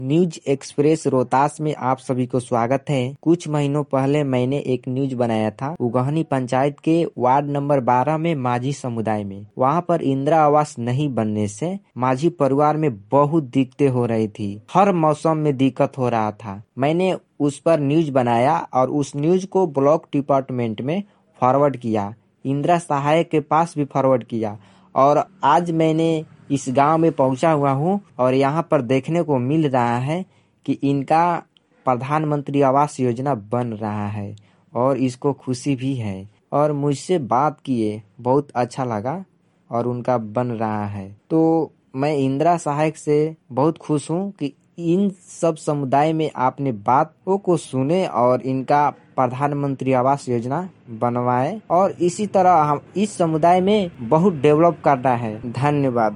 News express Rohtas में आप सभी को स्वागत है। कुछ महीनों पहले मैंने एक न्यूज बनाया था उगहनी पंचायत के वार्ड नंबर 12 में माझी समुदाय में। वहां पर इंदिरा आवास नहीं बनने से माझी परिवार में बहुत दिक्कतें हो रही थी। हर मौसम में दिक्कत हो रहा था। मैंने उस पर न्यूज बनाया और उस न्यूज को ब्लॉक डिपार्टमेंट में फॉरवर्ड किया, इंदिरा सहायक के पास भी फॉरवर्ड किया और आज मैंने इस गांव में पहुंचा हुआ हूं और यहां पर देखने को मिल रहा है कि इनका प्रधानमंत्री आवास योजना बन रहा है और इसको खुशी भी है और मुझसे बात किए, बहुत अच्छा लगा और उनका बन रहा है। तो मैं इंदिरा सहायक से बहुत खुश हूं कि इन सब समुदाय में आपने बातों को सुने और इनका प्रधानमंत्री आवास योजना बनवाए और इसी तरह हम इस समुदाय में बहुत डेवलप करना है। धन्यवाद।